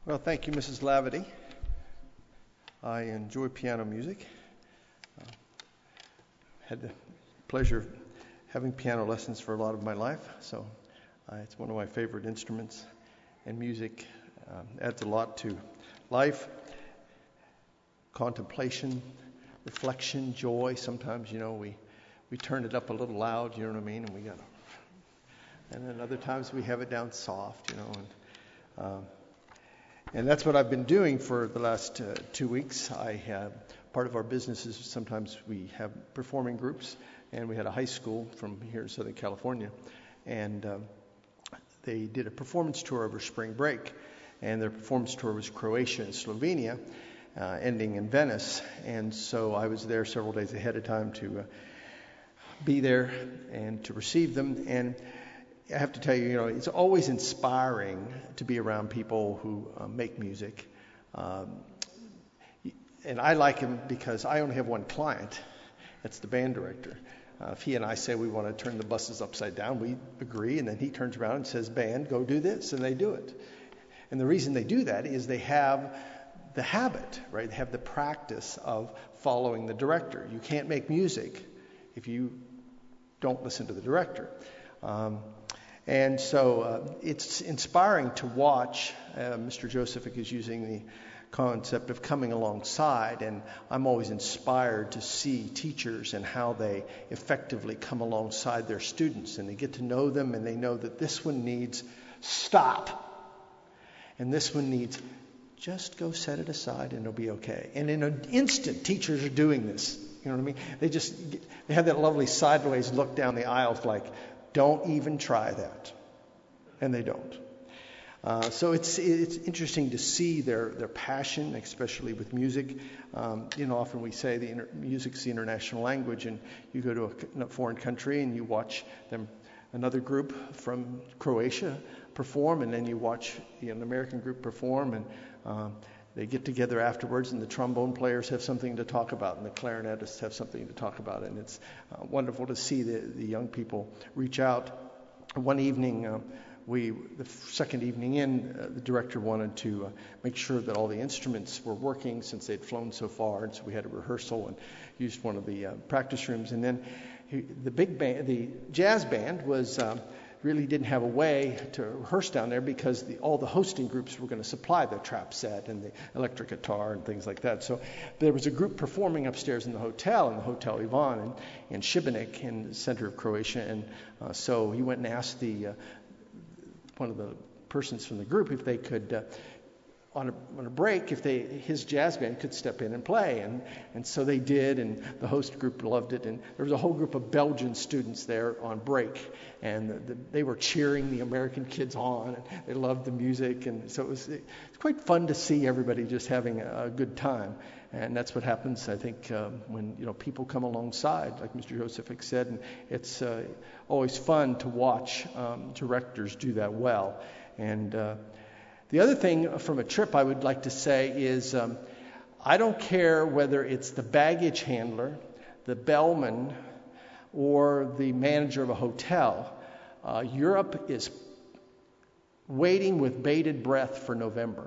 Well, thank you, Mrs. Lavity. I enjoy piano music. Had the pleasure of having piano lessons for a lot of my life, so it's one of my favorite instruments, and music adds a lot to life. Contemplation, reflection, joy. Sometimes, we turn it up a little loud, you know what I mean, and then other times we have it down soft, and that's what I've been doing for the last 2 weeks. Part of our business is sometimes we have performing groups, and we had a high school from here in Southern California, and they did a performance tour over spring break, and their performance tour was Croatia and Slovenia, ending in Venice. And so I was there several days ahead of time to be there and to receive them. And I have to tell you, it's always inspiring to be around people who make music. And I like him because I only have one client. That's the band director. If he and I say we want to turn the buses upside down, we agree, and then he turns around and says, "Band, go do this," and they do it. And the reason they do that is they have the habit, right? They have the practice of following the director. You can't make music if you don't listen to the director. And so it's inspiring to watch. Mr. Josephic is using the concept of coming alongside, and I'm always inspired to see teachers and how they effectively come alongside their students, and they get to know them, and they know that this one needs stop, and this one needs just go set it aside and it'll be okay. And in an instant, teachers are doing this. You know what I mean? They have that lovely sideways look down the aisles like, don't even try that. And they don't. So it's interesting to see their passion, especially with music. Often we say music's the international language, and you go to a foreign country and you watch another group from Croatia perform, and then you watch an American group perform, and they get together afterwards, and the trombone players have something to talk about, and the clarinetists have something to talk about, and it's wonderful to see the young people reach out. One evening, the second evening in, the director wanted to make sure that all the instruments were working since they'd flown so far, and so we had a rehearsal and used one of the practice rooms. And then the jazz band really didn't have a way to rehearse down there because all the hosting groups were going to supply the trap set and the electric guitar and things like that. So there was a group performing upstairs in the Hotel Ivan in Šibenik in the center of Croatia, and so he went and asked one of the persons from the group if they could, on a break, his jazz band could step in and play, and so they did, and the host group loved it, and there was a whole group of Belgian students there on break, and they were cheering the American kids on, and they loved the music, and so it's quite fun to see everybody just having a good time. And that's what happens, I think, when people come alongside, like Mr. Josephic said, and it's always fun to watch directors do that well. And the other thing from a trip I would like to say is I don't care whether it's the baggage handler, the bellman, or the manager of a hotel. Europe is waiting with bated breath for November.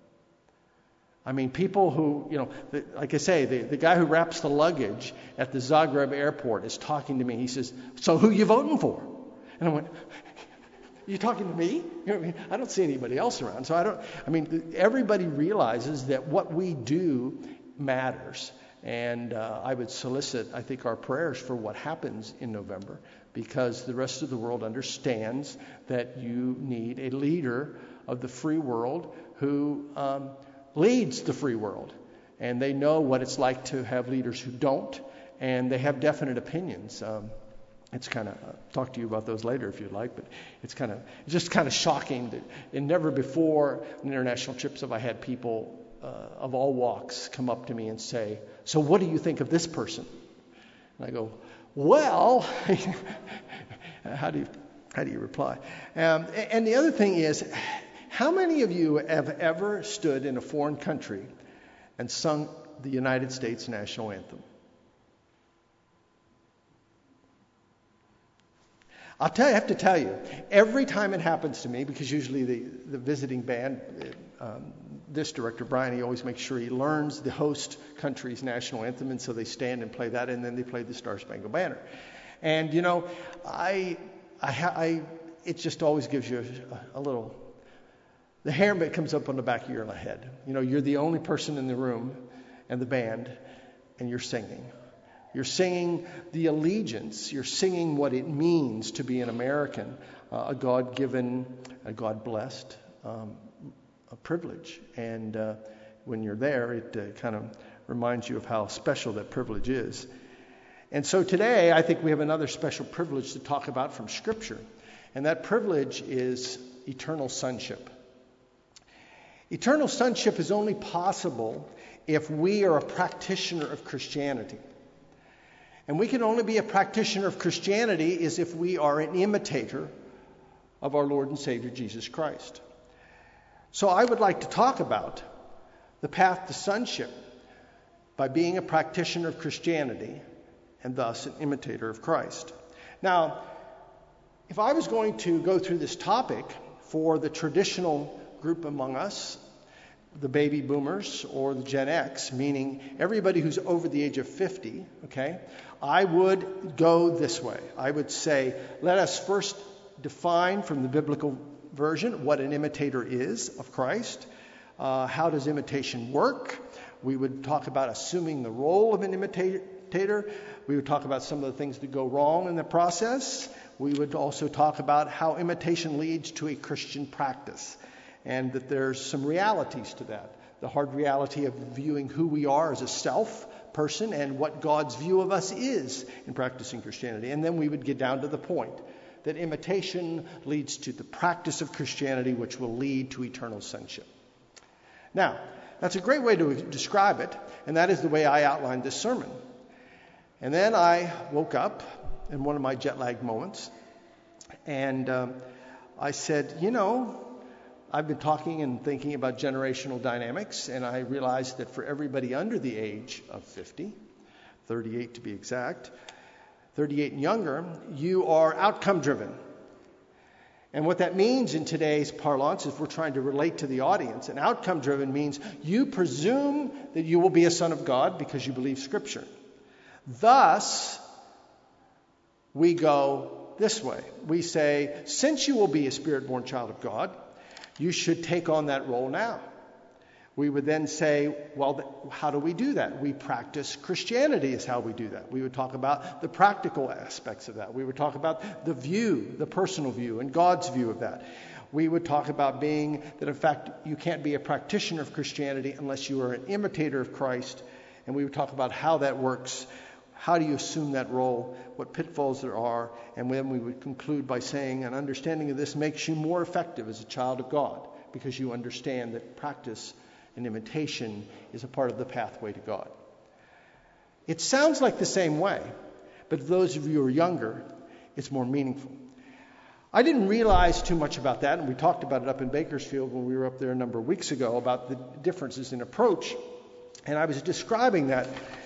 I mean, people who, like I say, the guy who wraps the luggage at the Zagreb airport is talking to me. He says, "So who you voting for?" And I went, "You talking to me?" I don't see anybody else around. So everybody realizes that what we do matters. And I would solicit, I think, our prayers for what happens in November, because the rest of the world understands that you need a leader of the free world who leads the free world. And they know what it's like to have leaders who don't, and they have definite opinions. It's kind of, I'll talk to you about those later if you'd like, but it's just kind of shocking that never before in international trips have I had people of all walks come up to me and say, "So what do you think of this person?" And I go, "Well," how do you reply? And the other thing is, how many of you have ever stood in a foreign country and sung the United States national anthem? I have to tell you, every time it happens to me, because usually the visiting band, this director, Brian, he always makes sure he learns the host country's national anthem, and so they stand and play that, and then they play the Star Spangled Banner. And, you know, it just always gives you a little, the hair that comes up on the back of your head. You know, you're the only person in the room and the band, and you're singing. You're singing the allegiance. You're singing what it means to be an American, a God-given, a God-blessed a privilege. And when you're there, it kind of reminds you of how special that privilege is. And so today, I think we have another special privilege to talk about from Scripture. And that privilege is eternal sonship. Eternal sonship is only possible if we are a practitioner of Christianity. And we can only be a practitioner of Christianity is if we are an imitator of our Lord and Savior Jesus Christ. So I would like to talk about the path to sonship by being a practitioner of Christianity and thus an imitator of Christ. Now, if I was going to go through this topic for the traditional group among us, the baby boomers or the Gen X, meaning everybody who's over the age of 50, okay, I would go this way. I would say, let us first define from the biblical version what an imitator is of Christ. How does imitation work? We would talk about assuming the role of an imitator. We would talk about some of the things that go wrong in the process. We would also talk about how imitation leads to a Christian practice, and that there's some realities to that. The hard reality of viewing who we are as a self person and what God's view of us is in practicing Christianity. And then we would get down to the point that imitation leads to the practice of Christianity, which will lead to eternal sonship. Now, that's a great way to describe it, and that is the way I outlined this sermon. And then I woke up in one of my jet-lagged moments, and I said, you know, I've been talking and thinking about generational dynamics, and I realized that for everybody under the age of 50, 38 to be exact, 38 and younger, you are outcome driven. And what that means in today's parlance, if we're trying to relate to the audience, an outcome driven means you presume that you will be a son of God because you believe Scripture. Thus, we go this way. We say, since you will be a Spirit-born child of God, you should take on that role now. We would then say, well, how do we do that? We practice Christianity is how we do that. We would talk about the practical aspects of that. We would talk about the view, the personal view, and God's view of that. We would talk about being that, in fact, you can't be a practitioner of Christianity unless you are an imitator of Christ. And we would talk about how that works. How do you assume that role? What pitfalls there are? And then we would conclude by saying an understanding of this makes you more effective as a child of God because you understand that practice and imitation is a part of the pathway to God. It sounds like the same way, but for those of you who are younger, it's more meaningful. I didn't realize too much about that, and we talked about it up in Bakersfield when we were up there a number of weeks ago about the differences in approach. And I was describing that,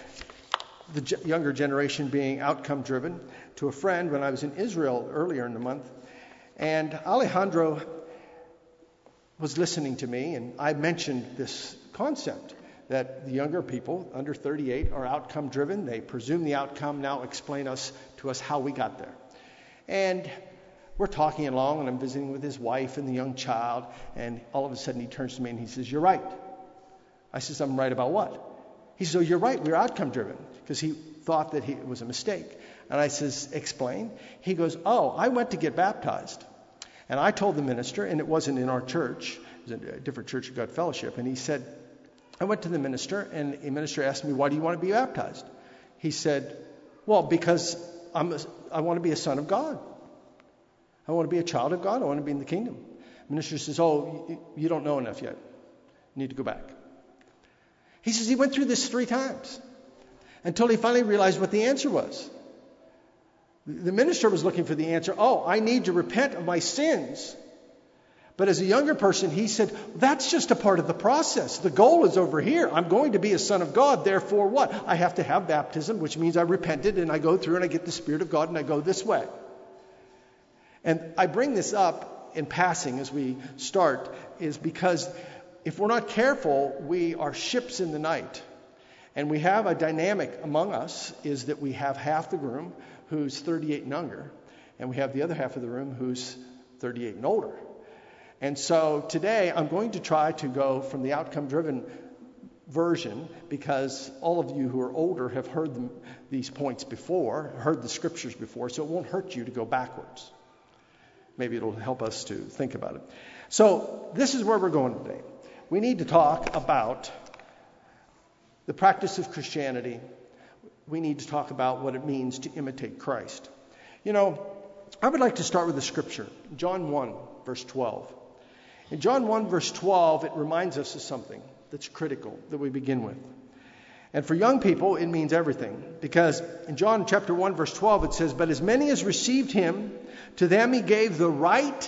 the younger generation being outcome-driven, to a friend when I was in Israel earlier in the month. And Alejandro was listening to me, and I mentioned this concept that the younger people, under 38, are outcome-driven. They presume the outcome, now explain to us how we got there. And we're talking along, and I'm visiting with his wife and the young child, and all of a sudden he turns to me and he says, "You're right." I says, "I'm right about what?" He says, "Oh, you're right, we're outcome-driven," because he thought that it was a mistake. And I says, "Explain." He goes, "Oh, I went to get baptized. And I told the minister, and it wasn't in our church, it was a different Church of God Fellowship, and he said, I went to the minister, and the minister asked me, why do you want to be baptized? He said, well, because I want to be a son of God. I want to be a child of God. I want to be in the kingdom. The minister says, oh, you don't know enough yet. You need to go back. He says he went through this 3 times until he finally realized what the answer was. The minister was looking for the answer, oh, I need to repent of my sins. But as a younger person, he said, that's just a part of the process. The goal is over here. I'm going to be a son of God. Therefore, what? I have to have baptism, which means I repented and I go through and I get the Spirit of God and I go this way. And I bring this up in passing as we start is because if we're not careful, we are ships in the night. And we have a dynamic among us is that we have half the room who's 38 and younger, and we have the other half of the room who's 38 and older. And so today I'm going to try to go from the outcome-driven version, because all of you who are older have heard these points before, heard the scriptures before, so it won't hurt you to go backwards. Maybe it'll help us to think about it. So this is where we're going today. We need to talk about the practice of Christianity. We need to talk about what it means to imitate Christ. You know, I would like to start with the scripture, John 1, verse 12. In John 1, verse 12, it reminds us of something that's critical that we begin with. And for young people, it means everything. Because in John chapter 1, verse 12, it says, "But as many as received him, to them he gave the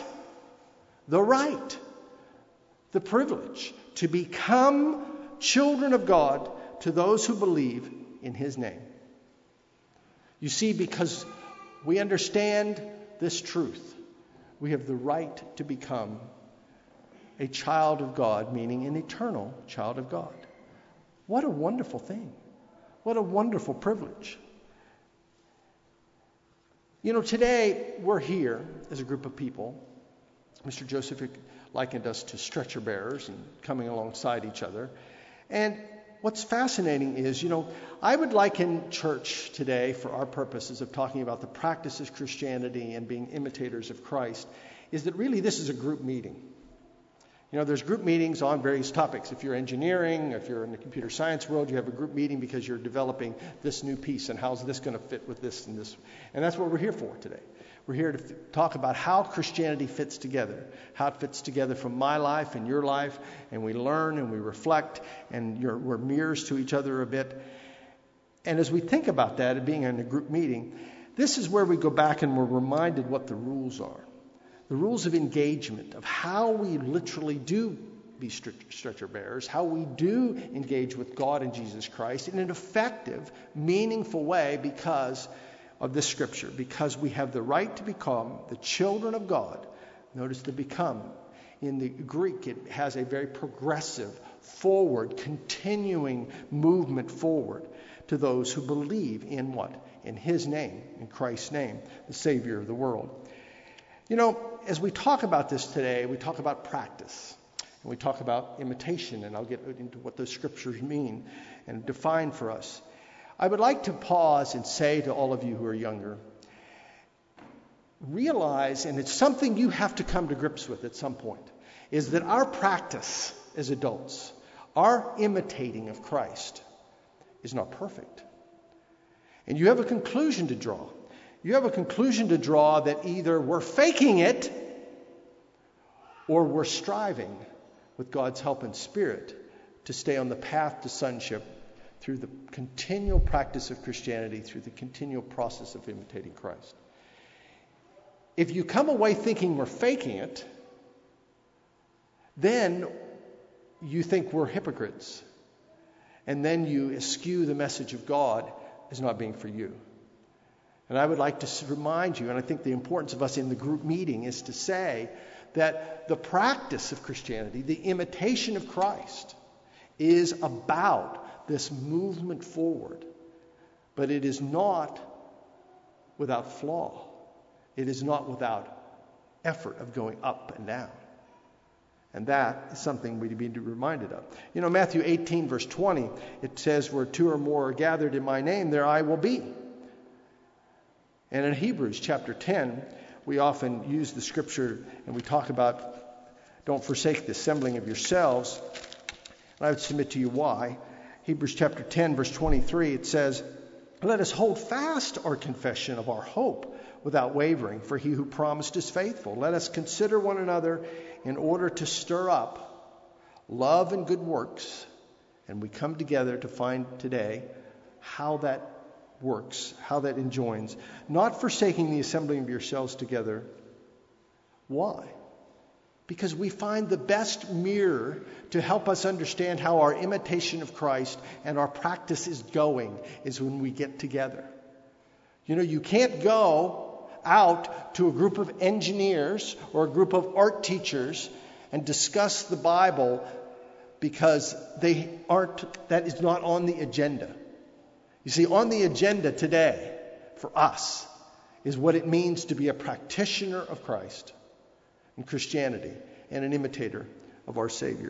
privilege to become children of God to those who believe in his name." You see, because we understand this truth, we have the right to become a child of God, meaning an eternal child of God. What a wonderful thing. What a wonderful privilege. You know, today we're here as a group of people. Mr. Joseph likened us to stretcher bearers and coming alongside each other. And what's fascinating is, you know, I would liken church today, for our purposes of talking about the practices of Christianity and being imitators of Christ, is that really this is a group meeting. You know, there's group meetings on various topics. If you're engineering, if you're in the computer science world, you have a group meeting because you're developing this new piece and how's this going to fit with this and this. And that's what we're here for today. We're here to talk about how Christianity fits together, how it fits together from my life and your life, and we learn and we reflect, and we're mirrors to each other a bit. And as we think about that, being in a group meeting, this is where we go back and we're reminded what the rules are. The rules of engagement, of how we literally do be stretcher bearers, how we do engage with God and Jesus Christ in an effective, meaningful way because of this scripture, because we have the right to become the children of God. Notice the become. In the Greek, it has a very progressive, forward, continuing movement forward to those who believe in what? In his name, in Christ's name, the Savior of the world. You know, as we talk about this today, we talk about practice, and we talk about imitation, and I'll get into what those scriptures mean and define for us. I would like to pause and say to all of you who are younger, realize, and it's something you have to come to grips with at some point, is that our practice as adults, our imitating of Christ, is not perfect. And you have a conclusion to draw. You have a conclusion to draw that either we're faking it or we're striving with God's help and spirit to stay on the path to sonship through the continual practice of Christianity, through the continual process of imitating Christ. If you come away thinking we're faking it, then you think we're hypocrites. And then you eschew the message of God as not being for you. And I would like to remind you, and I think the importance of us in the group meeting is to say that the practice of Christianity, the imitation of Christ, is about this movement forward. But it is not without flaw. It is not without effort of going up and down. And that is something we need to be reminded of. You know, Matthew 18, verse 20, it says, "Where two or more are gathered in my name, there I will be." And in Hebrews chapter 10, we often use the scripture and we talk about, don't forsake the assembling of yourselves. And I would submit to you why. Hebrews chapter 10, verse 23, it says, "Let us hold fast our confession of our hope without wavering, for he who promised is faithful. Let us consider one another in order to stir up love and good works." And we come together to find today how that works, how that enjoins. Not forsaking the assembling of yourselves together. Why? Because we find the best mirror to help us understand how our imitation of Christ and our practice is going is when we get together. You know, you can't go out to a group of engineers or a group of art teachers and discuss the Bible because that is not on the agenda. You see, on the agenda today for us is what it means to be a practitioner of Christ in Christianity and an imitator of our Savior.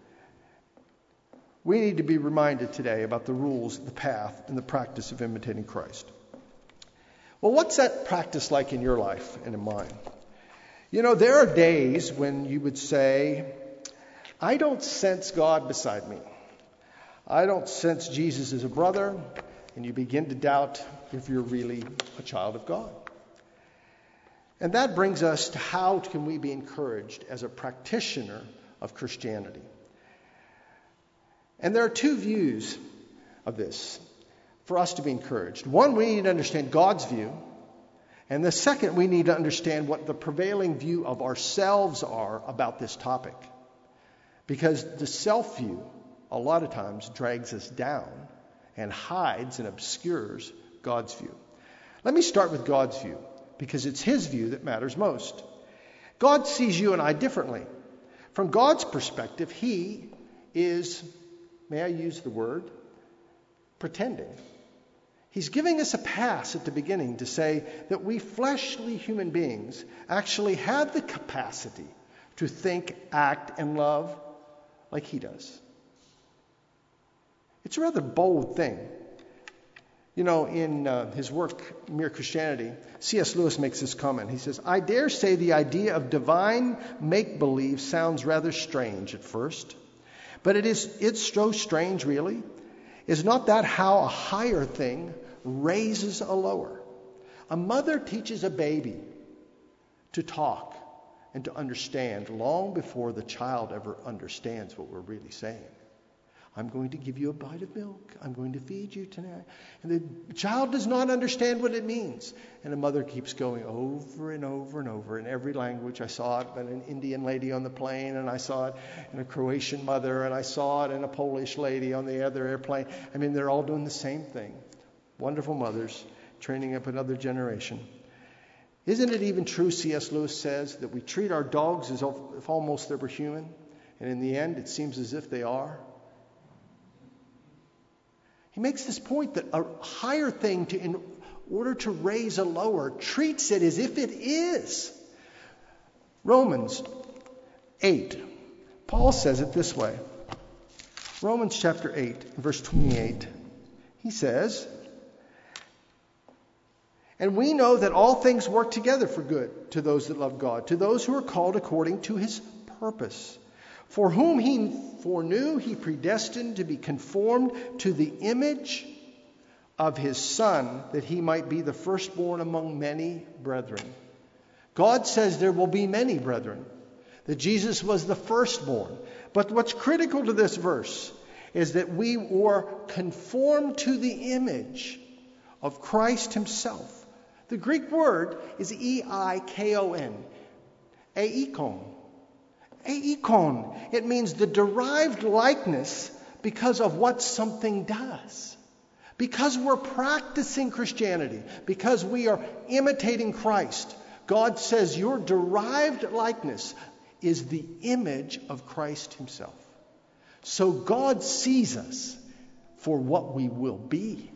We need to be reminded today about the rules, the path, and the practice of imitating Christ. Well, what's that practice like in your life and in mine? You know, there are days when you would say, I don't sense God beside me. I don't sense Jesus as a brother. And you begin to doubt if you're really a child of God. And that brings us to how can we be encouraged as a practitioner of Christianity. And there are two views of this for us to be encouraged. One, we need to understand God's view. And the second, we need to understand what the prevailing view of ourselves are about this topic. Because the self-view, a lot of times, drags us down and hides and obscures God's view. Let me start with God's view, because it's His view that matters most. God sees you and I differently. From God's perspective, He is, may I use the word, pretending. He's giving us a pass at the beginning to say that we fleshly human beings actually have the capacity to think, act, and love like He does. It's a rather bold thing. You know, in his work, Mere Christianity, C.S. Lewis makes this comment. He says, I dare say the idea of divine make-believe sounds rather strange at first. But it's so strange, really. Is not that how a higher thing raises a lower? A mother teaches a baby to talk and to understand long before the child ever understands what we're really saying. I'm going to give you a bite of milk. I'm going to feed you tonight. And the child does not understand what it means. And the mother keeps going over and over and over in every language. I saw it in an Indian lady on the plane, and I saw it in a Croatian mother, and I saw it in a Polish lady on the other airplane. I mean, they're all doing the same thing. Wonderful mothers training up another generation. Isn't it even true, C.S. Lewis says, that we treat our dogs as if almost they were human, and in the end it seems as if they are? He makes this point that a higher thing, in order to raise a lower, treats it as if it is. Romans 8. Paul says it this way. Romans chapter 8, verse 28. He says, and we know that all things work together for good to those that love God, to those who are called according to His purpose. For whom He foreknew, He predestined to be conformed to the image of His Son, that He might be the firstborn among many brethren. God says there will be many brethren, that Jesus was the firstborn. But what's critical to this verse is that we were conformed to the image of Christ Himself. The Greek word is eikon, eikon. Eikon. It means the derived likeness because of what something does. Because we're practicing Christianity, because we are imitating Christ, God says your derived likeness is the image of Christ Himself. So God sees us for what we will be.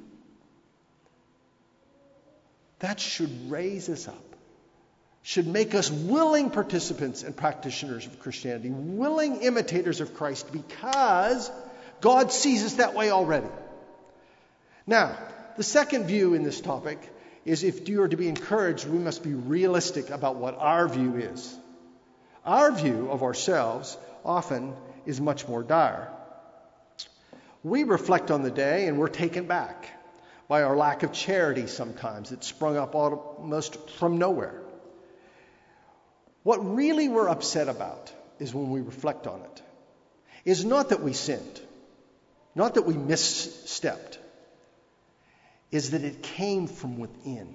That should raise us up, should make us willing participants and practitioners of Christianity, willing imitators of Christ, because God sees us that way already. Now, the second view in this topic is if you are to be encouraged, we must be realistic about what our view is. Our view of ourselves often is much more dire. We reflect on the day and we're taken back by our lack of charity sometimes. It sprung up almost from nowhere. What really we're upset about is when we reflect on it, is not that we sinned, not that we misstepped, is that it came from within.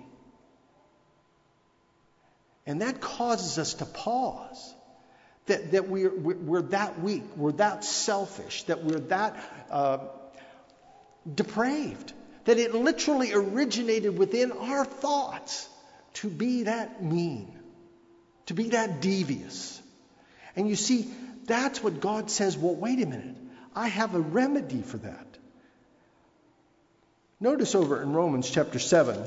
And that causes us to pause. That we're that weak, we're that selfish, that we're that depraved, that it literally originated within our thoughts to be that mean, to be that devious. And you see, that's what God says, well, wait a minute. I have a remedy for that. Notice over in Romans chapter 7,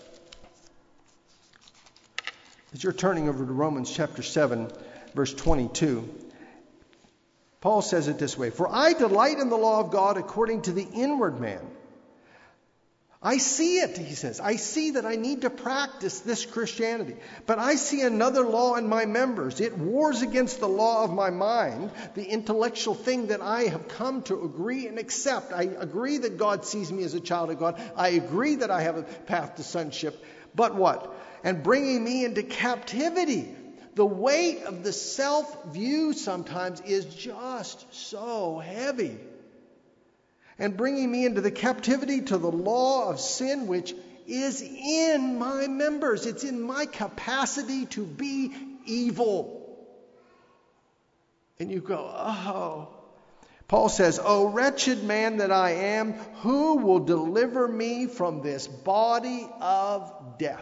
as you're turning over to Romans chapter 7, verse 22, Paul says it this way, "For I delight in the law of God according to the inward man." I see it, he says. I see that I need to practice this Christianity. But I see another law in my members. It wars against the law of my mind, the intellectual thing that I have come to agree and accept. I agree that God sees me as a child of God. I agree that I have a path to sonship. But what? And bringing me into captivity. The weight of the self-view sometimes is just so heavy. And bringing me into the captivity to the law of sin, which is in my members. It's in my capacity to be evil. And you go, oh. Paul says, "O wretched man that I am, who will deliver me from this body of death?"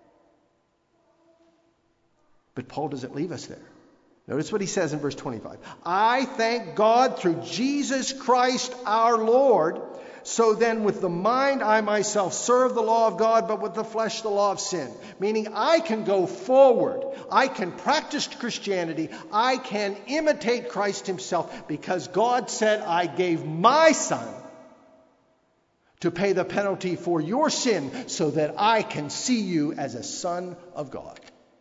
But Paul doesn't leave us there. Notice what he says in verse 25. "I thank God through Jesus Christ our Lord. So then with the mind I myself serve the law of God, but with the flesh the law of sin." Meaning I can go forward. I can practice Christianity. I can imitate Christ himself because God said, "I gave my son to pay the penalty for your sin so that I can see you as a son of God."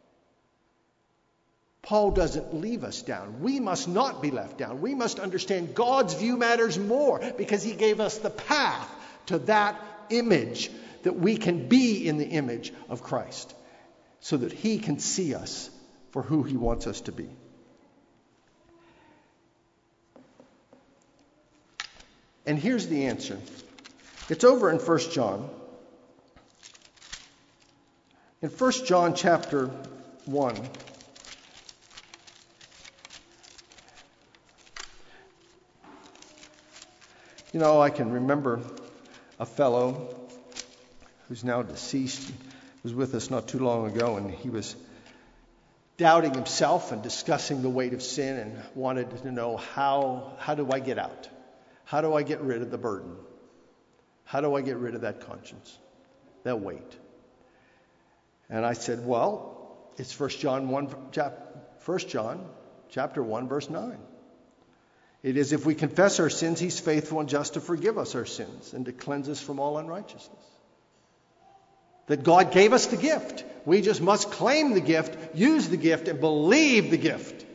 Paul doesn't leave us down. We must not be left down. We must understand God's view matters more because he gave us the path to that image, that we can be in the image of Christ so that he can see us for who he wants us to be. And here's the answer. It's over in 1 John. In 1 John chapter 1, you know, I can remember a fellow who's now deceased, was with us not too long ago, and he was doubting himself and discussing the weight of sin and wanted to know how do I get out? How do I get rid of the burden? How do I get rid of that conscience, that weight? And I said, well, it's 1 John chapter 1, verse 9. It is, if we confess our sins, he's faithful and just to forgive us our sins and to cleanse us from all unrighteousness. That God gave us the gift. We just must claim the gift, use the gift, and believe the gift.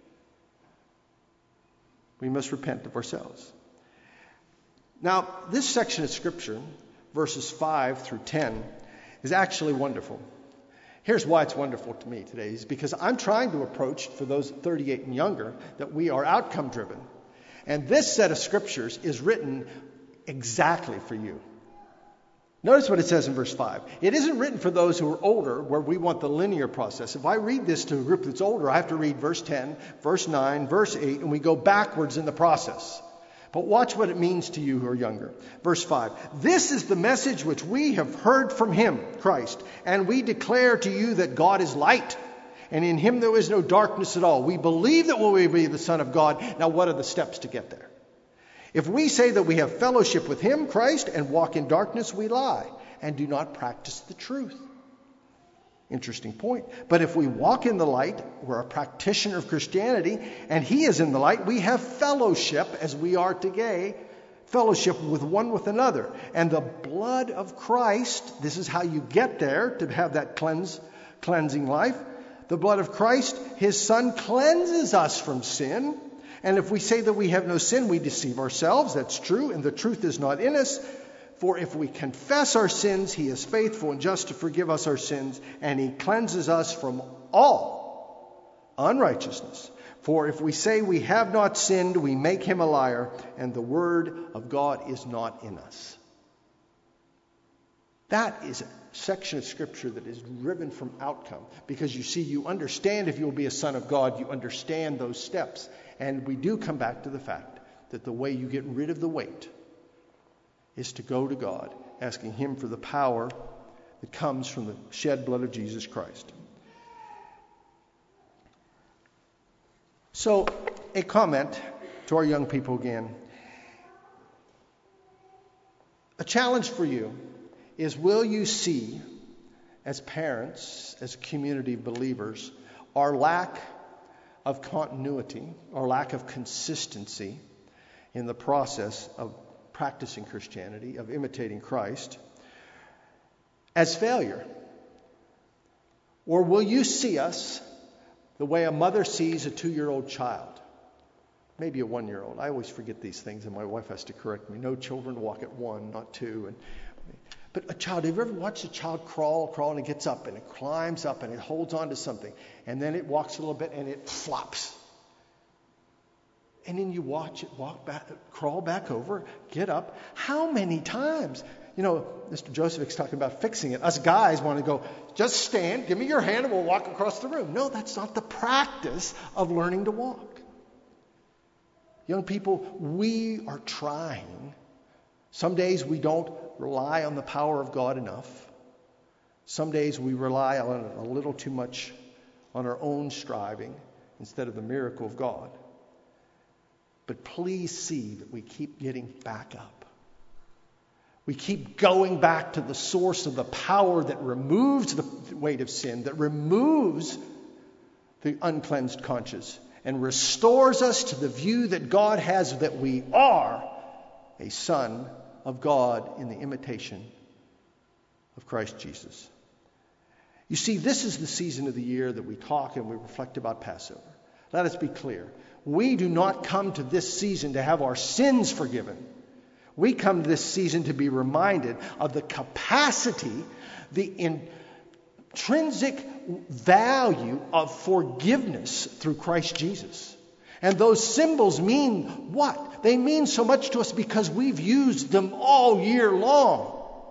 We must repent of ourselves. Now, this section of Scripture, verses 5 through 10, is actually wonderful. Here's why it's wonderful to me today, is because I'm trying to approach, for those 38 and younger, that we are outcome driven. And this set of scriptures is written exactly for you. Notice what it says in verse 5. It isn't written for those who are older, where we want the linear process. If I read this to a group that's older, I have to read verse 10, verse 9, verse 8, and we go backwards in the process. But watch what it means to you who are younger. Verse 5. "This is the message which we have heard from him," Christ, "and we declare to you that God is light, and in him there is no darkness at all. We believe that we will be the Son of God." Now, what are the steps to get there? "If we say that we have fellowship with him," Christ, "and walk in darkness, we lie and do not practice the truth." Interesting point. "But if we walk in the light," we're a practitioner of Christianity, "and he is in the light, we have fellowship," as we are today, fellowship with one with another. "And the blood of Christ," this is how you get there to have that cleansing life. "The blood of Christ, his Son, cleanses us from sin. And if we say that we have no sin, we deceive ourselves." That's true. "And the truth is not in us. For if we confess our sins, he is faithful and just to forgive us our sins, and he cleanses us from all unrighteousness. For if we say we have not sinned, we make him a liar, and the word of God is not in us." That is a section of Scripture that is driven from outcome. Because you see, you understand if you will be a son of God, you understand those steps. And we do come back to the fact that the way you get rid of the weight is to go to God, asking him for the power that comes from the shed blood of Jesus Christ. So, a comment to our young people again. A challenge for you is, will you see, as parents, as a community of believers, our lack of continuity, our lack of consistency in the process of practicing Christianity, of imitating Christ, as failure? Or will you see us the way a mother sees a 2-year-old child? Maybe a 1-year-old. I always forget these things, and my wife has to correct me. No children walk at 1, not 2. But a child, have you ever watched a child crawl, and it gets up, and it climbs up, and it holds on to something, and then it walks a little bit, and it flops. And then you watch it walk back, crawl back over, get up. How many times? You know, Mr. Joseph's talking about fixing it. Us guys want to go, just stand, give me your hand, and we'll walk across the room. No, that's not the practice of learning to walk. Young people, we are trying. Some days we don't rely on the power of God enough. Some days we rely on it a little too much on our own striving instead of the miracle of God. But please see that we keep getting back up. We keep going back to the source of the power that removes the weight of sin, that removes the uncleansed conscience, and restores us to the view that God has, that we are a son of God in the imitation of Christ Jesus. You see, this is the season of the year that we talk and we reflect about Passover. Let us be clear. We do not come to this season to have our sins forgiven. We come to this season to be reminded of the capacity, the intrinsic value of forgiveness through Christ Jesus. And those symbols mean what? They mean so much to us because we've used them all year long.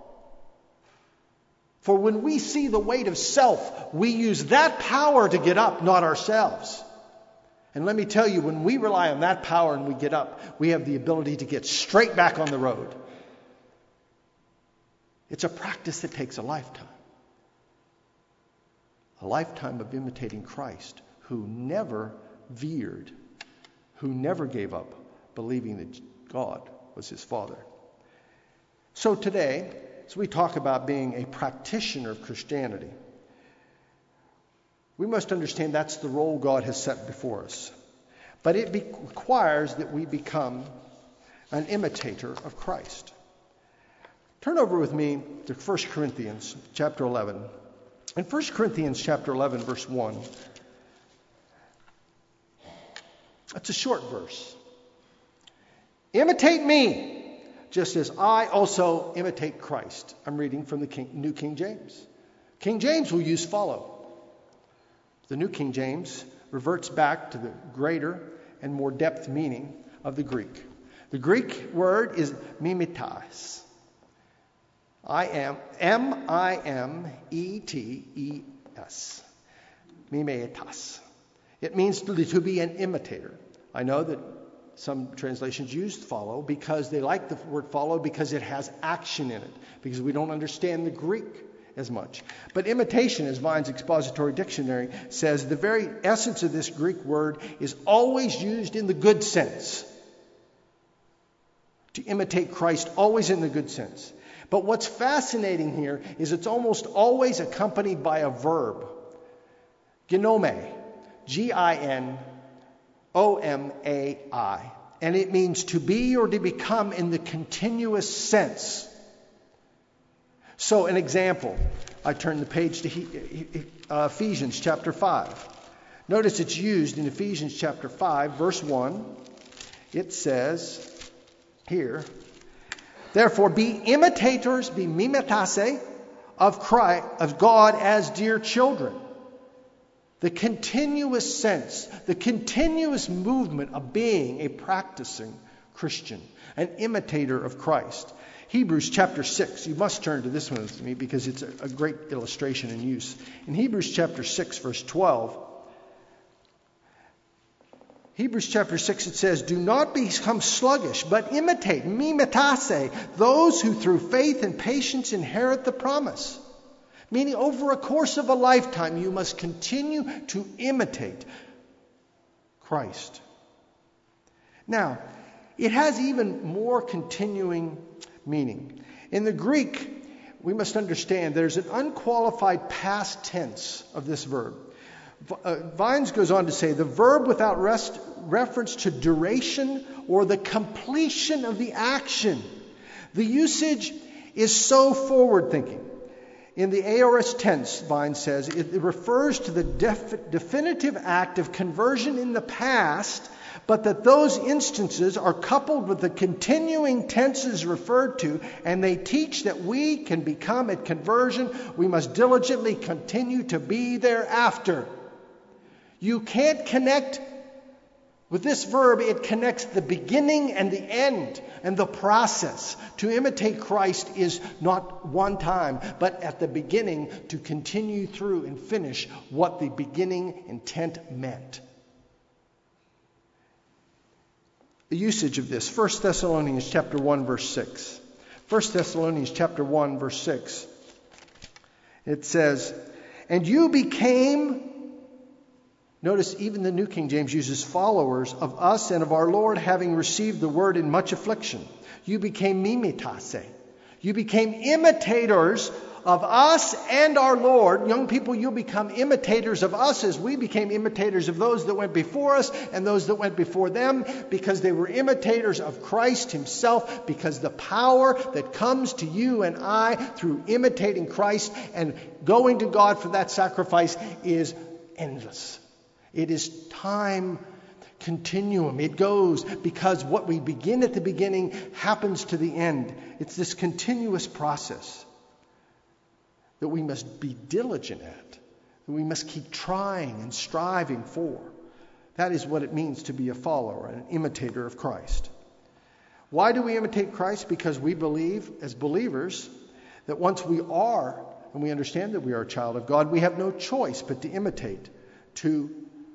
For when we see the weight of self, we use that power to get up, not ourselves. And let me tell you, when we rely on that power and we get up, we have the ability to get straight back on the road. It's a practice that takes a lifetime. A lifetime of imitating Christ, who never veered, who never gave up, believing that God was his Father. So today, as we talk about being a practitioner of Christianity, we must understand that's the role God has set before us. But it requires that we become an imitator of Christ. Turn over with me to 1 Corinthians chapter 11. In 1 Corinthians chapter 11, verse 1, it's a short verse. Imitate me, just as I also imitate Christ. I'm reading from the New King James. King James will use follow. The New King James reverts back to the greater and more depth meaning of the Greek. The Greek word is mimetas. M-I-M-E-T-E-S. Mimetas. It means to be an imitator. I know that some translations use follow because they like the word follow because it has action in it, because we don't understand the Greek as much. But imitation, as Vine's Expository Dictionary says, the very essence of this Greek word is always used in the good sense. To imitate Christ, always in the good sense. But what's fascinating here is it's almost always accompanied by a verb. Ginome. G-I-N-O-M-A-I. And it means to be or to become in the continuous sense. So an example, I turn the page to Ephesians chapter 5. Notice it's used in Ephesians chapter 5, verse 1. It says here, therefore be imitators, be mimetase of Christ, of God as dear children. The continuous sense, the continuous movement of being a practicing Christian, an imitator of Christ. Hebrews chapter 6. You must turn to this one with me because it's a great illustration and use. In Hebrews chapter 6, verse 12, Hebrews chapter 6, it says, do not become sluggish, but imitate, mimetase, those who through faith and patience inherit the promise. Meaning over a course of a lifetime, you must continue to imitate Christ. Now, it has even more continuing meaning. In the Greek, we must understand there's an unqualified past tense of this verb. Vines goes on to say the verb without reference to duration or the completion of the action. The usage is so forward-thinking. In the aorist tense, Vines says, it refers to the definitive act of conversion in the past, but that those instances are coupled with the continuing tenses referred to, and they teach that we can become at conversion. We must diligently continue to be thereafter. You can't connect with this verb. It connects the beginning and the end and the process. To imitate Christ is not one time, but at the beginning to continue through and finish what the beginning intent meant. The usage of this, 1 Thessalonians chapter 1, verse 6. 1 Thessalonians chapter 1, verse 6. It says, and you became, notice even the New King James uses followers of us and of our Lord, having received the word in much affliction. You became mimetase. You became imitators of us and our Lord. Young people, you'll become imitators of us as we became imitators of those that went before us and those that went before them, because they were imitators of Christ himself, because the power that comes to you and I through imitating Christ and going to God for that sacrifice is endless. It is time continuum. It goes because what we begin at the beginning happens to the end. It's this continuous process that we must be diligent at, that we must keep trying and striving for. That is what it means to be a follower, an imitator of Christ. Why do we imitate Christ? Because we believe, as believers, that once we are, and we understand that we are a child of God, we have no choice but to imitate, to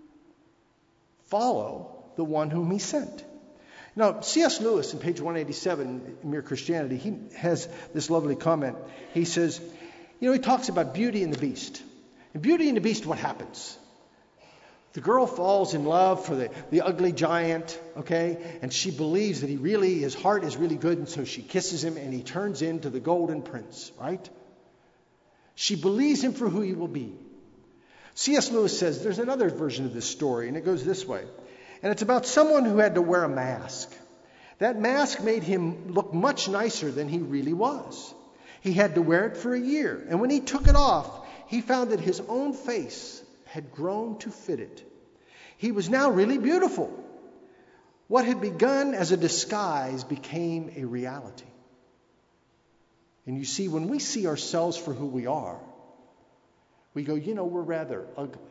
follow the one whom he sent. Now, C.S. Lewis, in page 187, in Mere Christianity, he has this lovely comment. He says, he talks about Beauty and the Beast. In Beauty and the Beast, what happens? The girl falls in love for the ugly giant, okay? And she believes that his heart is really good, and so she kisses him, and he turns into the golden prince, right? She believes him for who he will be. C.S. Lewis says there's another version of this story, and it goes this way. And it's about someone who had to wear a mask. That mask made him look much nicer than he really was. He had to wear it for a year. And when he took it off, he found that his own face had grown to fit it. He was now really beautiful. What had begun as a disguise became a reality. And you see, when we see ourselves for who we are, we go, we're rather ugly.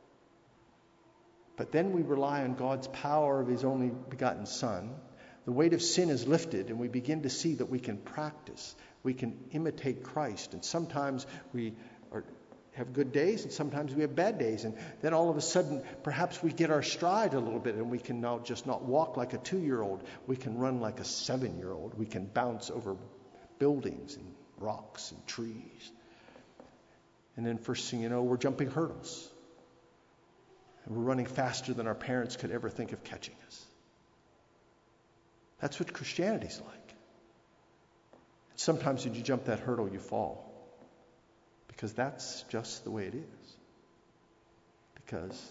But then we rely on God's power of his only begotten Son. The weight of sin is lifted, and we begin to see that we can practice. We can imitate Christ. And sometimes we have good days, and sometimes we have bad days. And then all of a sudden, perhaps we get our stride a little bit, and we can now just not walk like a 2-year-old. We can run like a 7-year-old. We can bounce over buildings and rocks and trees. And then first thing you know, we're jumping hurdles. And we're running faster than our parents could ever think of catching us. That's what Christianity's like. Sometimes when you jump that hurdle, you fall. Because that's just the way it is. Because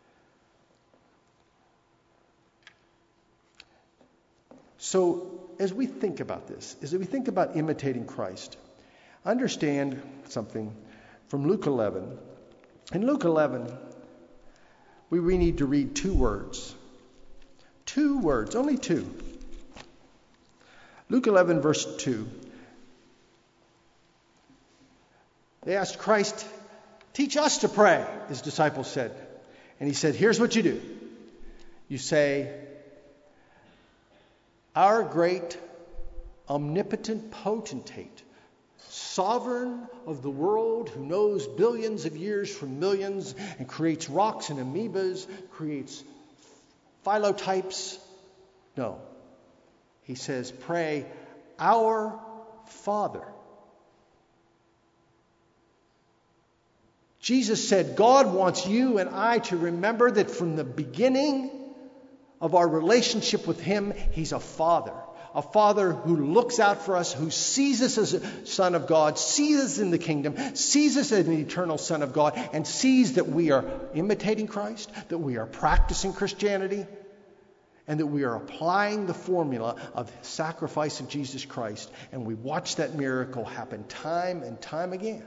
so as we think about this, as we think about imitating Christ, understand something from Luke 11. In Luke 11, we need to read 2 words. 2 words, only 2. Luke 11, verse 2. They asked Christ, teach us to pray, his disciples said. And he said, here's what you do. You say, our great omnipotent potentate, sovereign of the world, who knows billions of years from millions and creates rocks and amoebas, creates phylotypes. No. He says, pray, our Father. Jesus said, God wants you and I to remember that from the beginning of our relationship with Him, He's a Father. A Father who looks out for us, who sees us as a Son of God, sees us in the kingdom, sees us as an eternal Son of God, and sees that we are imitating Christ, that we are practicing Christianity, and that we are applying the formula of the sacrifice of Jesus Christ. And we watch that miracle happen time and time again.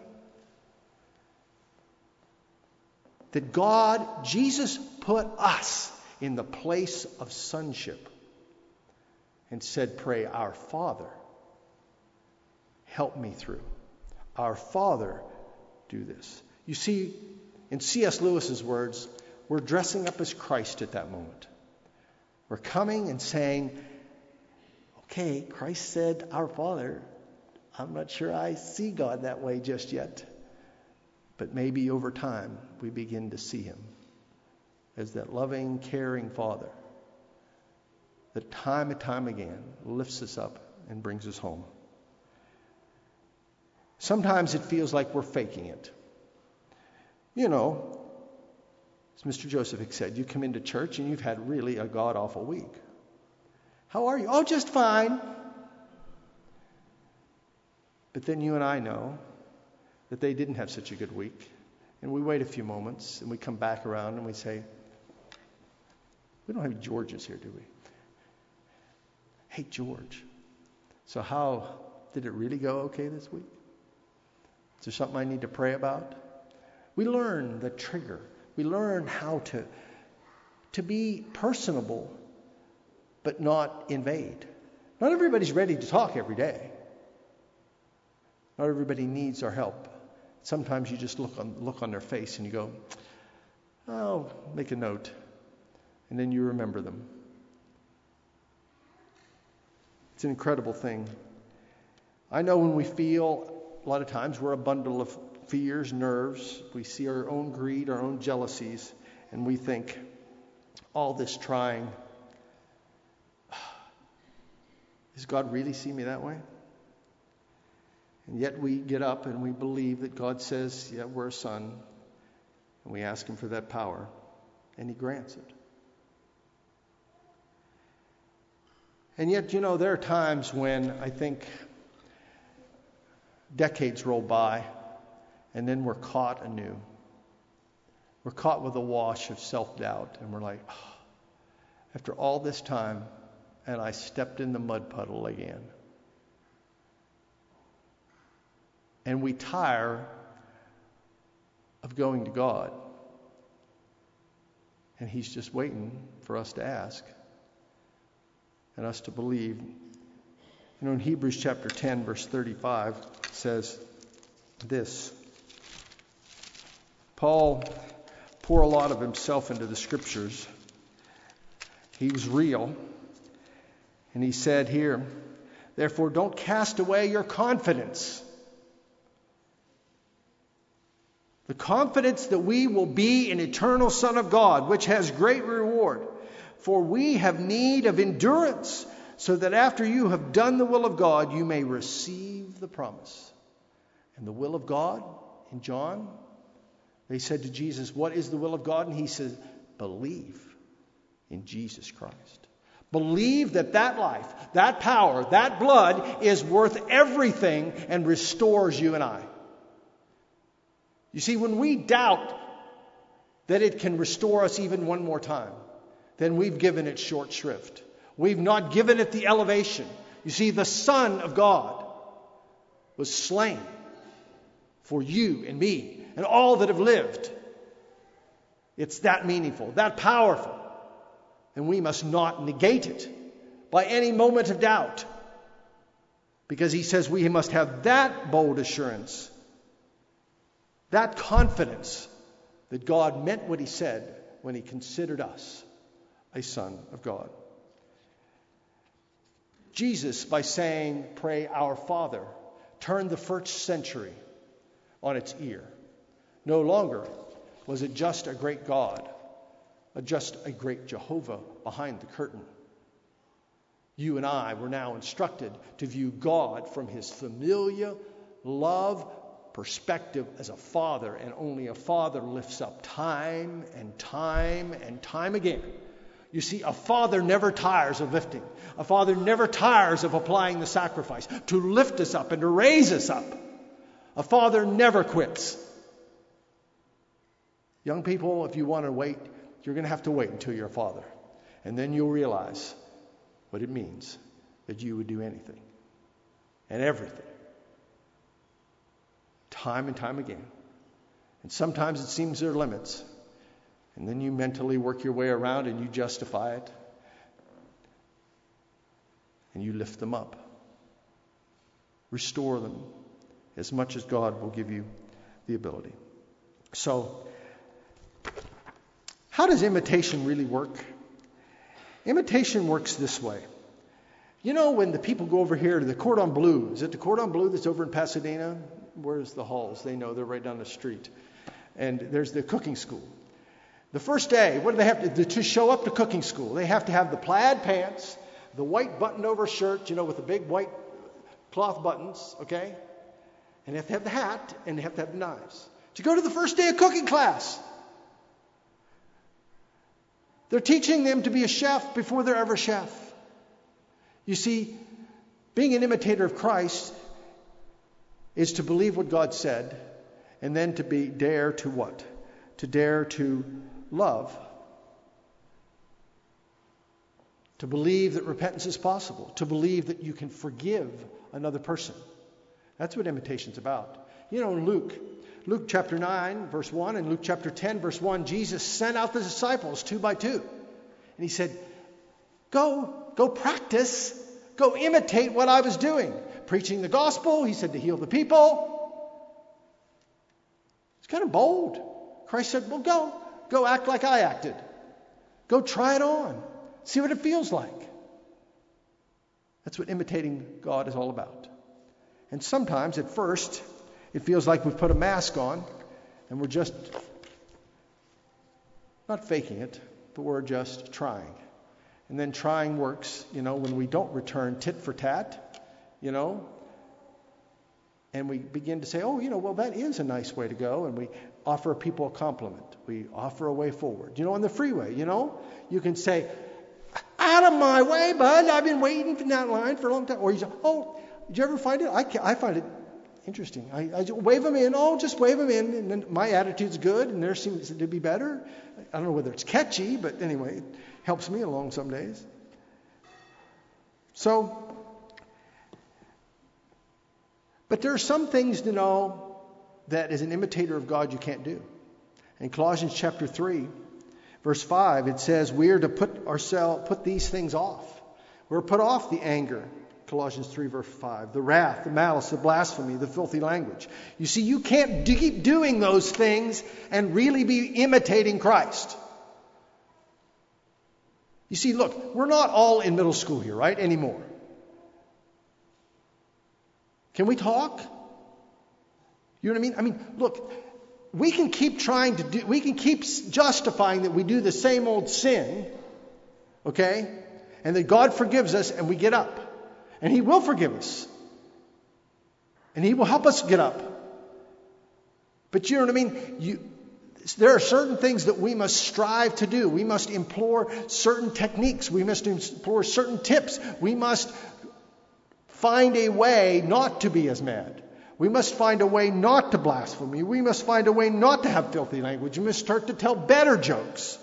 That God, Jesus, put us in the place of sonship and said, pray, our Father, help me through. Our Father, do this. You see, in C.S. Lewis's words, we're dressing up as Christ at that moment. We're coming and saying, okay, Christ said, our Father. I'm not sure I see God that way just yet. But maybe over time, we begin to see Him as that loving, caring Father that time and time again lifts us up and brings us home. Sometimes it feels like we're faking it. You know, as Mr. Joseph said, you come into church and you've had really a god-awful week. How are you? Oh, just fine. But then you and I know that they didn't have such a good week. And we wait a few moments and we come back around and we say, we don't have Georges here, do we? Hey, George, so how did it really go okay this week? Is there something I need to pray about? We learn the trigger. We learn how to be personable, but not invade. Not everybody's ready to talk every day. Not everybody needs our help. Sometimes you just look on their face and you go, oh, make a note. And then you remember them. It's an incredible thing. I know when we feel, a lot of times, we're a bundle of fears, nerves. We see our own greed, our own jealousies, and we think, all this trying, does God really see me that way? And yet we get up and we believe that God says, yeah, we're a son. And we ask Him for that power, and He grants it. And yet, you know, there are times when I think decades roll by, and then we're caught anew. We're caught with a wash of self-doubt, and we're like, oh, after all this time, and I stepped in the mud puddle again. And we tire of going to God. And He's just waiting for us to ask and us to believe. You know, in Hebrews chapter 10, verse 35, it says this. Paul poured a lot of himself into the Scriptures. He was real. And he said here, therefore don't cast away your confidence. The confidence that we will be an eternal Son of God, which has great reward. For we have need of endurance, so that after you have done the will of God, you may receive the promise. And the will of God, in John, they said to Jesus, what is the will of God? And He said, believe in Jesus Christ. Believe that that life, that power, that blood is worth everything and restores you and I. You see, when we doubt that it can restore us even one more time, then we've given it short shrift. We've not given it the elevation. You see, the Son of God was slain for you and me and all that have lived. It's that meaningful, that powerful. And we must not negate it by any moment of doubt. Because He says we must have that bold assurance, that confidence that God meant what He said when He considered us a son of God. Jesus, by saying, pray our Father, turned the first century on its ear. No longer was it just a great God, just a great Jehovah behind the curtain. You and I were now instructed to view God from His familiar love, perspective as a father, and only a father lifts up time and time and time again. You see, a father never tires of lifting. A father never tires of applying the sacrifice to lift us up and to raise us up. A father never quits. Young people, if you want to wait, you're going to have to wait until you're a father. And then you'll realize what it means that you would do anything and everything, time and time again. And sometimes it seems there are limits. And then you mentally work your way around and you justify it. And you lift them up. Restore them as much as God will give you the ability. So, how does imitation really work? Imitation works this way. You know, when the people go over here to the Cordon Bleu, is it the Cordon Bleu that's over in Pasadena? Where's the halls? They know, they're right down the street. And there's the cooking school. The first day, what do they have to show up to cooking school? They have to have the plaid pants, the white buttoned-over shirt, with the big white cloth buttons, okay? And they have to have the hat, and they have to have the knives. To go to the first day of cooking class. They're teaching them to be a chef before they're ever a chef. You see, being an imitator of Christ is to believe what God said, and then to dare to what? To dare to love. To believe that repentance is possible. To believe that you can forgive another person. That's what imitation's about. In Luke chapter 9, verse 1, and Luke chapter 10, verse 1, Jesus sent out the disciples 2 by 2. And he said, go practice, go imitate what I was doing. Preaching the gospel, he said, to heal the people. It's kind of bold. Christ said, well, go act like I acted. Go try it on. See what it feels like. That's what imitating God is all about. And sometimes at first, it feels like we've put a mask on and we're just not faking it, but we're just trying. And then trying works, when we don't return tit for tat, and we begin to say, that is a nice way to go. And we offer people a compliment. We offer a way forward. On the freeway, you can say, out of my way, bud. I've been waiting in that line for a long time. Or you say, did you ever find it? I find it interesting. I wave them in. Just wave them in. And then my attitude's good and theirs seems to be better. I don't know whether it's catchy, but anyway, it helps me along some days. But there are some things to know that as an imitator of God you can't do. In Colossians chapter 3, verse 5, it says we are to put these things off. We're to put off the anger. Colossians 3, verse 5. The wrath, the malice, the blasphemy, the filthy language. You see, you can't keep doing those things and really be imitating Christ. You see, look, we're not all in middle school here, right, anymore. Can we talk? You know what I mean? Look, we can keep we can keep justifying that we do the same old sin, okay? And that God forgives us and we get up. And He will forgive us. And He will help us get up. But you know what I mean? There are certain things that we must strive to do. We must implore certain techniques. We must implore certain tips. We must find a way not to be as mad. We must find a way not to blaspheme. We must find a way not to have filthy language. We must start to tell better jokes.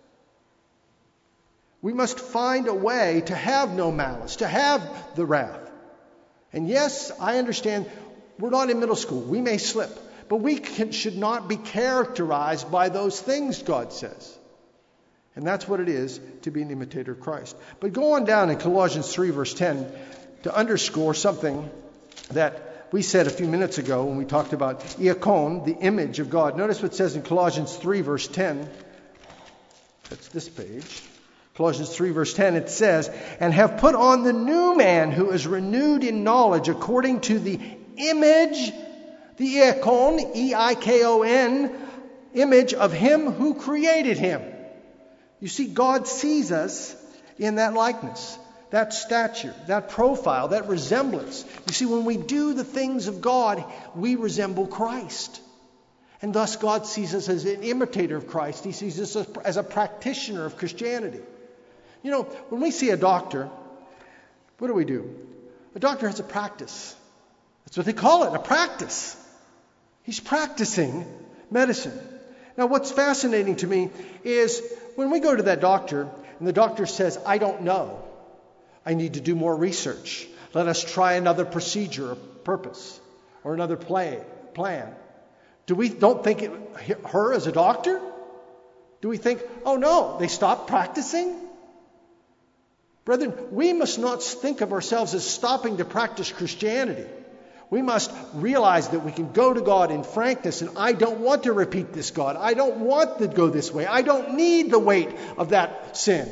We must find a way to have no malice, to have the wrath. And yes, I understand we're not in middle school. We may slip. But we should not be characterized by those things, God says. And that's what it is to be an imitator of Christ. But go on down in Colossians 3, verse 10, to underscore something that we said a few minutes ago when we talked about Iacon, the image of God. Notice what it says in Colossians 3, verse 10. That's this page. Colossians 3, verse 10, it says, and have put on the new man who is renewed in knowledge according to the image, the Iacon, E-I-K-O-N, image of Him who created him. You see, God sees us in that likeness. that stature, that profile, that resemblance. You see, when we do the things of God, we resemble Christ. And thus God sees us as an imitator of Christ. He sees us as a practitioner of Christianity. You know, when we see a doctor, what do? A doctor has a practice. That's what they call it, a practice. He's practicing medicine. Now, what's fascinating to me is when we go to that doctor and the doctor says, I don't know. I need to do more research. Let us try another procedure or purpose or another plan. Don't think her as a doctor? Do we think, oh no, they stopped practicing? Brethren, we must not think of ourselves as stopping to practice Christianity. We must realize that we can go to God in frankness, and I don't want to repeat this, God. I don't want to go this way. I don't need the weight of that sin.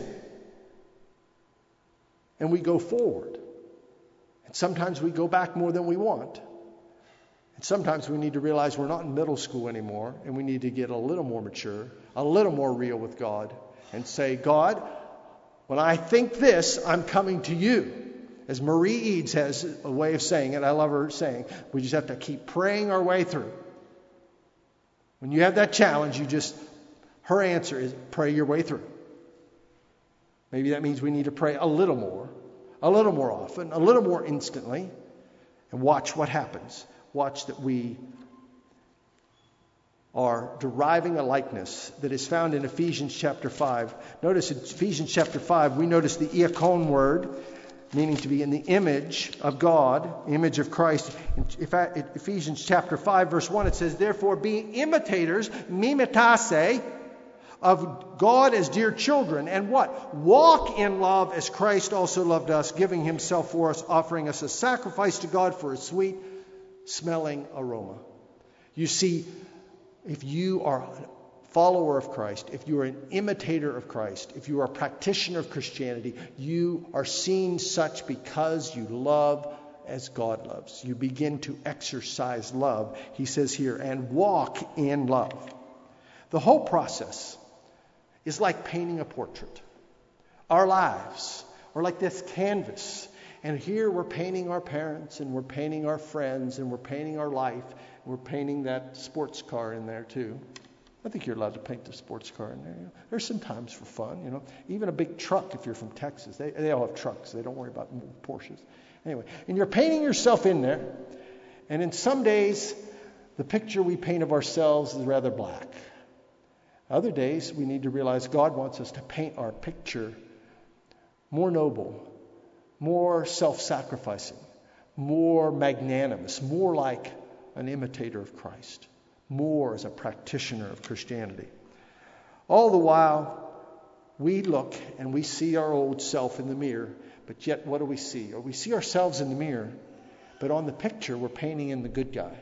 And we go forward. And sometimes we go back more than we want. And sometimes we need to realize we're not in middle school anymore, and we need to get a little more mature, a little more real with God, and say, God, when I think this, I'm coming to you. As Marie Eads has a way of saying it, I love her saying, we just have to keep praying our way through. When you have that challenge, her answer is pray your way through. Maybe that means we need to pray a little more often, a little more instantly, and watch what happens. Watch that we are deriving a likeness that is found in Ephesians chapter 5. Notice in Ephesians chapter 5, we notice the iakon word, meaning to be in the image of God, image of Christ. In fact, Ephesians chapter 5, verse 1, it says, therefore be imitators, mimetase, of God as dear children, and what? Walk in love as Christ also loved us, giving himself for us, offering us a sacrifice to God for a sweet smelling aroma. You see, if you are a follower of Christ, if you are an imitator of Christ, if you are a practitioner of Christianity, you are seen such because you love as God loves. You begin to exercise love, he says here, and walk in love. The whole process is like painting a portrait. Our lives are like this canvas. And here we're painting our parents, and we're painting our friends, and we're painting our life. And we're painting that sports car in there too. I think you're allowed to paint the sports car in there. There's some times for fun, Even a big truck, if you're from Texas. They all have trucks. They don't worry about Porsches. Anyway, and you're painting yourself in there. And in some days, the picture we paint of ourselves is rather black. Other days, we need to realize God wants us to paint our picture more noble, more self-sacrificing, more magnanimous, more like an imitator of Christ, more as a practitioner of Christianity. All the while, we look and we see our old self in the mirror, but yet what do we see? Or we see ourselves in the mirror, but on the picture, we're painting in the good guy.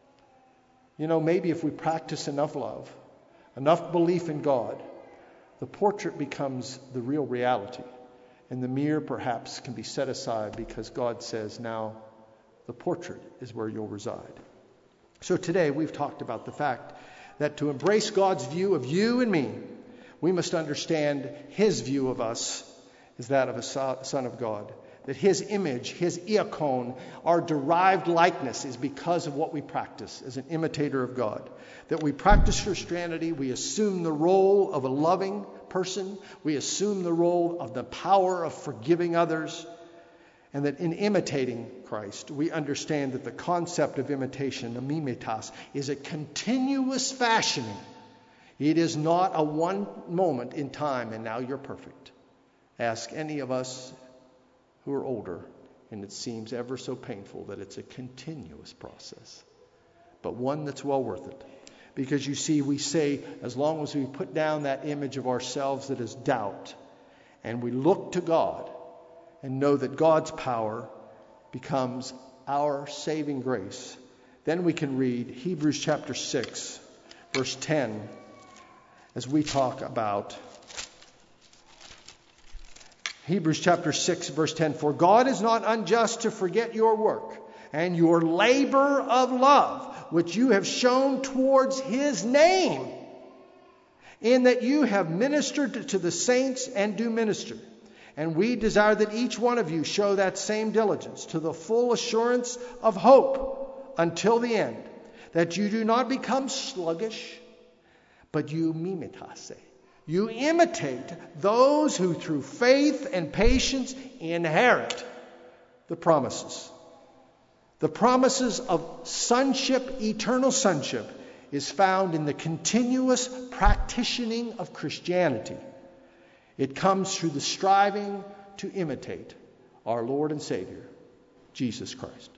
Maybe if we practice enough love, enough belief in God, the portrait becomes the real reality. And the mirror perhaps can be set aside because God says now the portrait is where you'll reside. So today we've talked about the fact that to embrace God's view of you and me, we must understand his view of us is that of a son of God. That his image, his iakon, our derived likeness is because of what we practice as an imitator of God. That we practice Christianity, we assume the role of a loving person, we assume the role of the power of forgiving others, and that in imitating Christ, we understand that the concept of imitation, the mimetas, is a continuous fashioning. It is not a one moment in time and now you're perfect. Ask any of us who are older, and it seems ever so painful that it's a continuous process, but one that's well worth it. Because you see, we say, as long as we put down that image of ourselves that is doubt, and we look to God and know that God's power becomes our saving grace, then we can read Hebrews chapter 6, verse 10, as we talk about Hebrews chapter 6, verse 10, for God is not unjust to forget your work and your labor of love, which you have shown towards his name, in that you have ministered to the saints and do minister. And we desire that each one of you show that same diligence to the full assurance of hope until the end, that you do not become sluggish, but you mimetase. You imitate those who through faith and patience inherit the promises. The promises of sonship, eternal sonship, is found in the continuous practicing of Christianity. It comes through the striving to imitate our Lord and Savior, Jesus Christ.